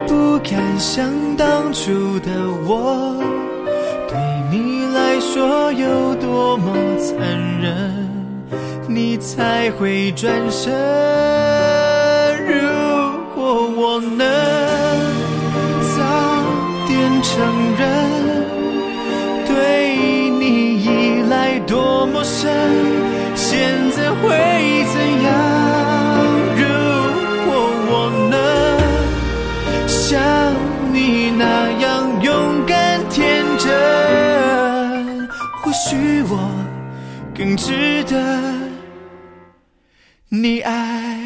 不敢想当初的我对你来说有多么残忍，你才会转身。如果我能早点承认对你依赖多么深，现在会怎样？像你那样勇敢天真，或许我更值得你爱。